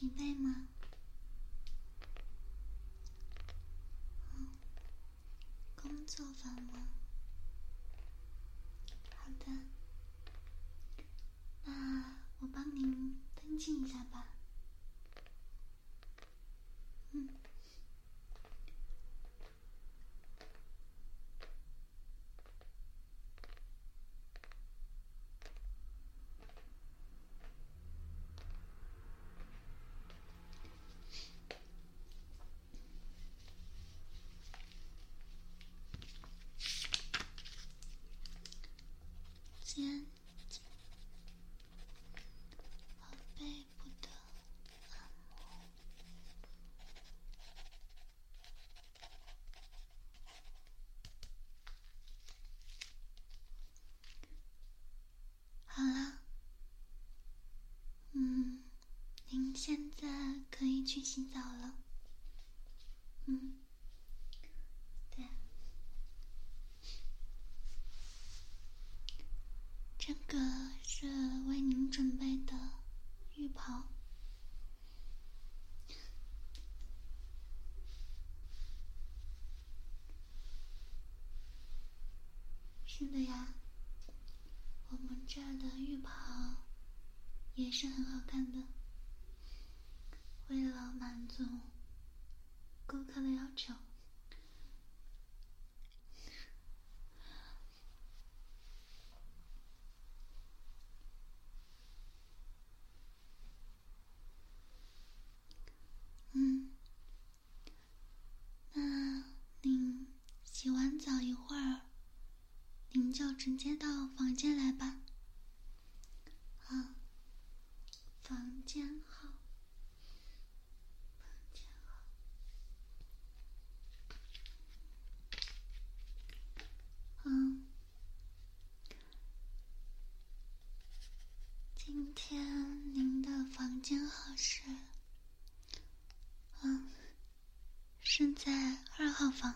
疲惫吗？工作繁忙。好的，那我帮您登记一下吧。肩、和背部的按摩。好了，您现在可以去洗澡了。对，这个是为您准备的浴袍。是的呀，我们这儿的浴袍也是很好看的。为了满足顾客的要求，那您洗完澡一会儿，您就直接到房间来吧。房间号。今天您的房间号是在2号房。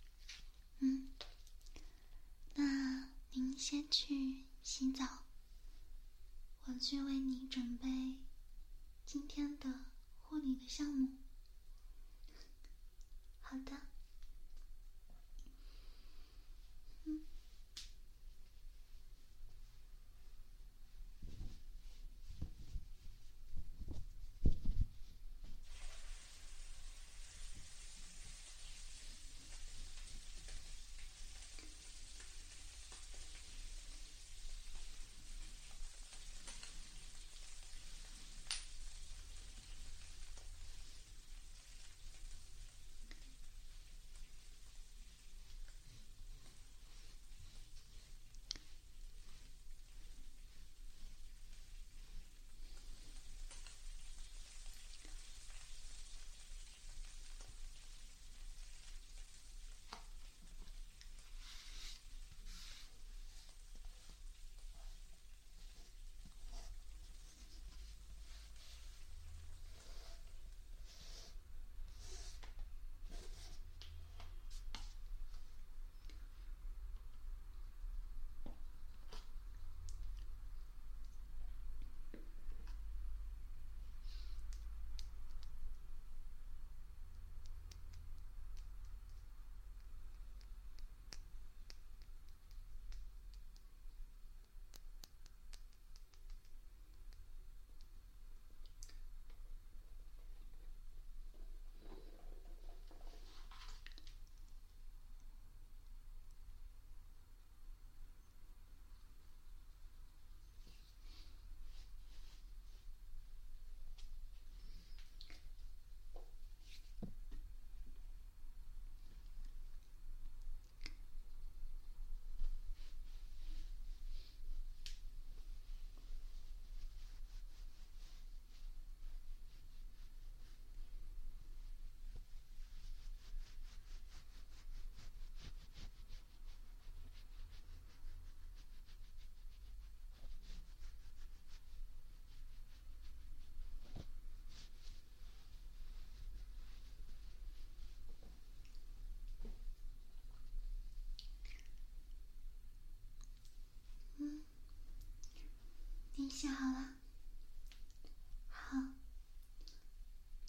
那您先去洗澡，我去为你准备今天的护理的项目。好的。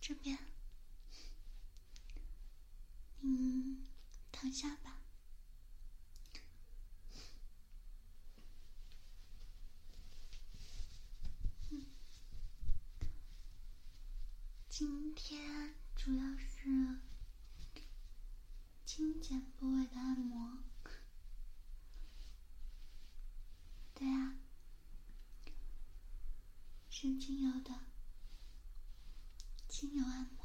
这边，躺下吧。今天主要是颈肩部位的按摩。对啊，是精油的精油按摩。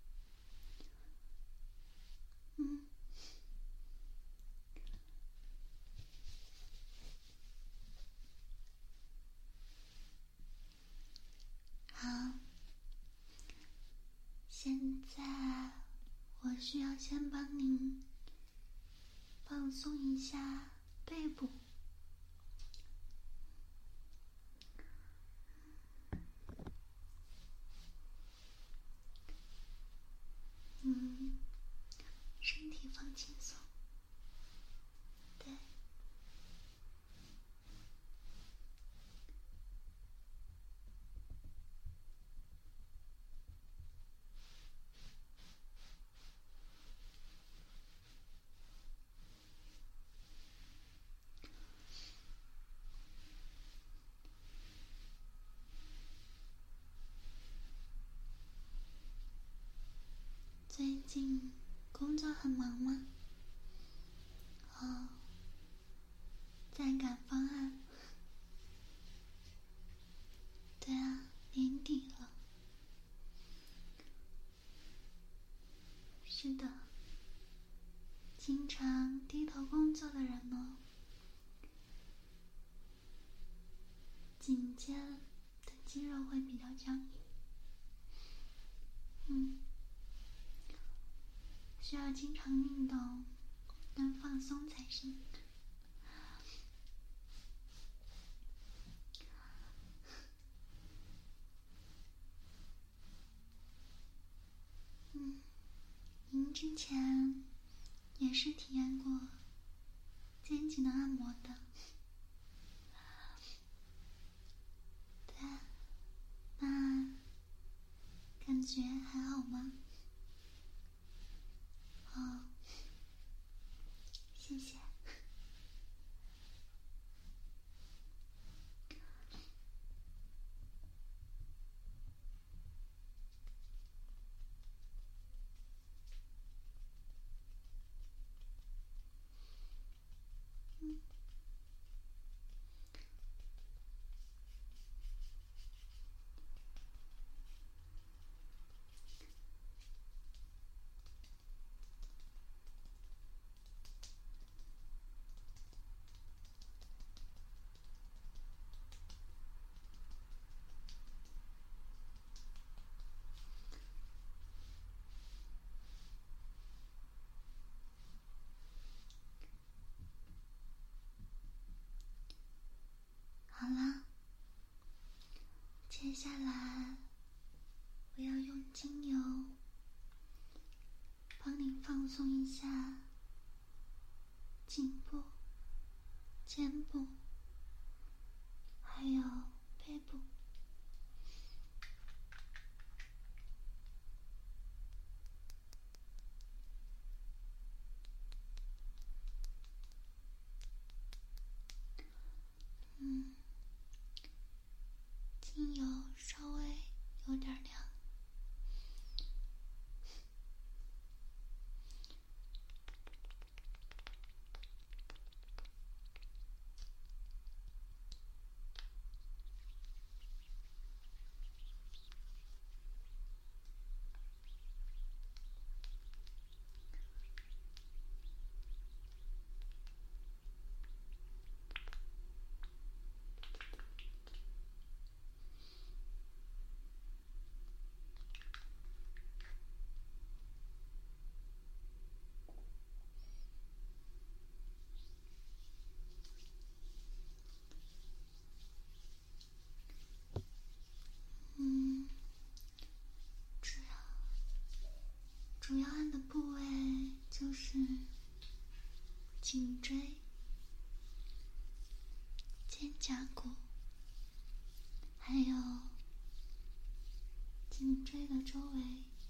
好，现在我需要先帮您放松一下背部。身体放轻松。对。最近工作很忙吗？哦，在赶方案。对啊，年底了。是的，经常低头工作的人呢，颈肩的肌肉会比较僵硬。需要经常运动，能放松才行。您之前也是体验过肩颈的按摩的。对，那感觉还好吗？哦，谢谢。好了，接下来我要用精油帮你放松一下颈部、肩部，还有背部。精油稍微有点凉。主要按的部位就是颈椎、肩胛骨，还有颈椎的周围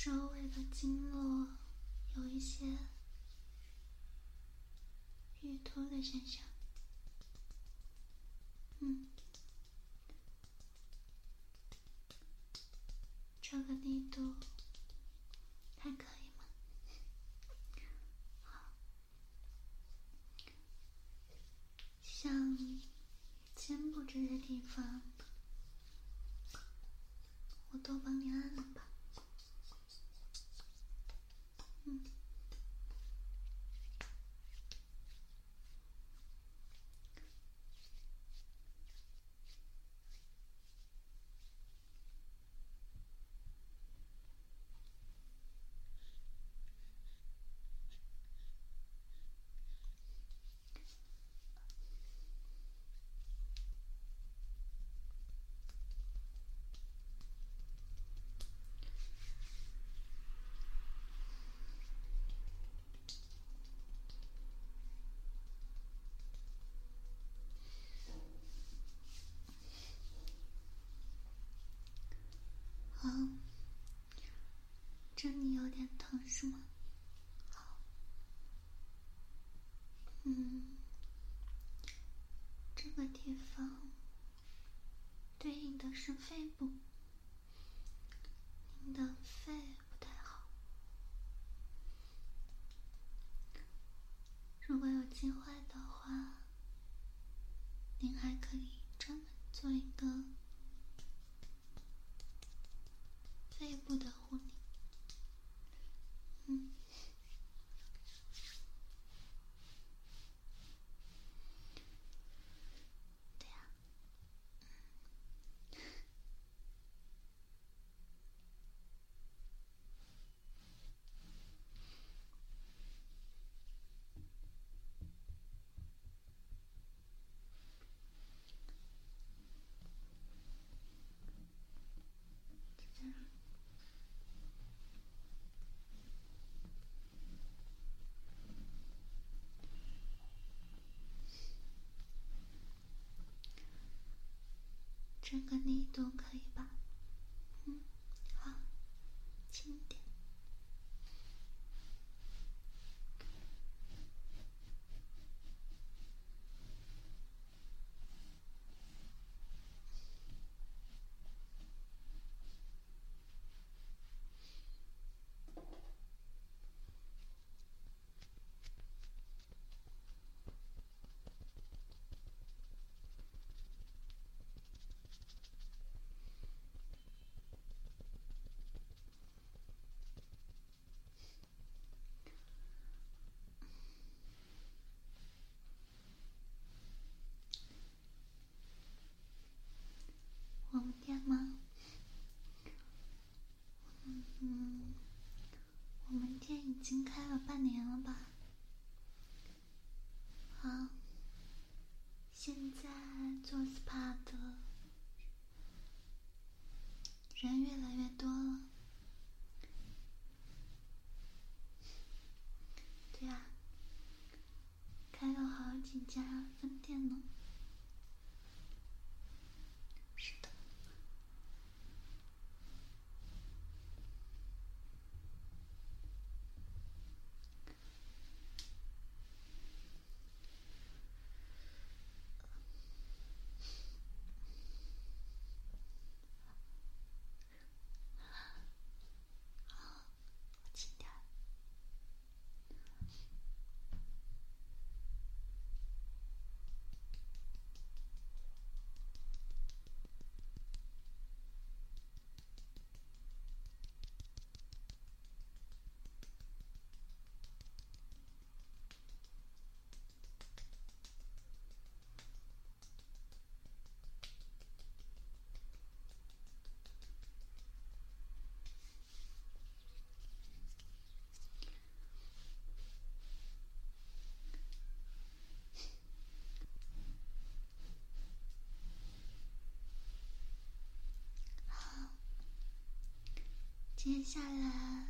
周围的经络有一些淤凸的现象。这个力度还可以吗？好，像肩部这些地方，我多帮你按了吧。好，这里有点疼是吗？好，这个地方对应的是肺部，您的肺不太好。如果有机会的话，您还可以专门做一个肺部的护理。对呀。这个力度可以吧？好，轻点。我们店吗？我们店已经开了半年了吧？好，现在做 SPA 的人越来越多了。对啊，开了好几家分店呢。是的。我轻点。好，接下来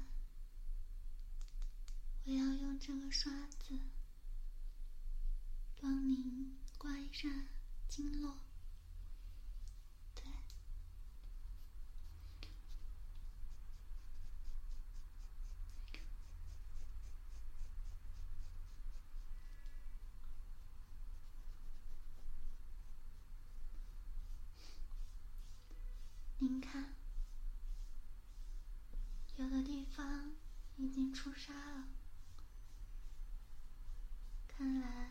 我要用这个刷子帮您刮一下经络。对， 您看，有的地方已经出沙了，看来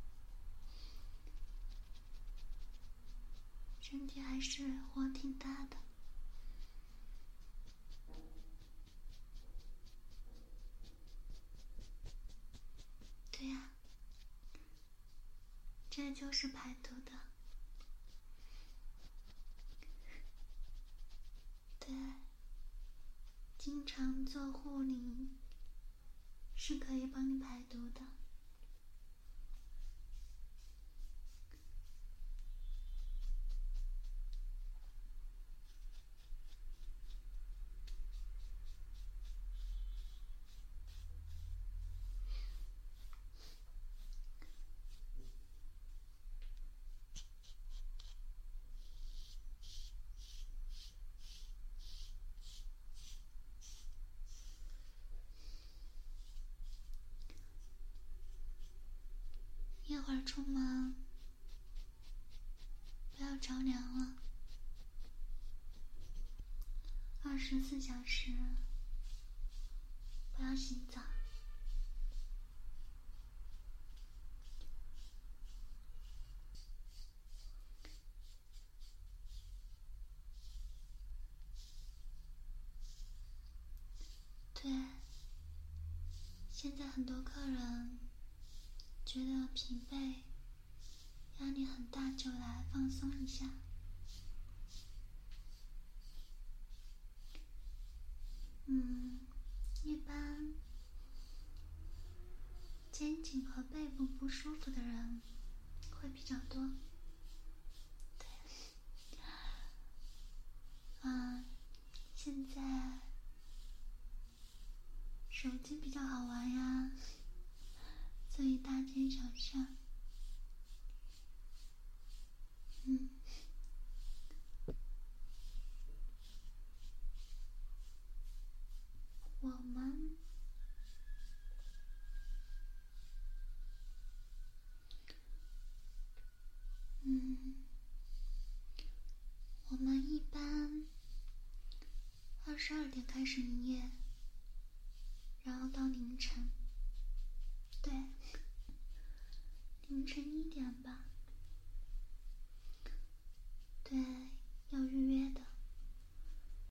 身体还是火挺大的。对呀，这就是排毒的。对，经常做护理是可以帮你排毒的。一会儿出门不要着凉了，24小时不要洗澡。对，现在很多客人觉得疲惫、压力很大，就来放松一下。一般肩颈和背部不舒服的人会比较多。对，现在手机比较好玩呀，所以大街小巷，我们一般22点开始营业，然后到凌晨。对，凌晨1点吧。对，要预约的。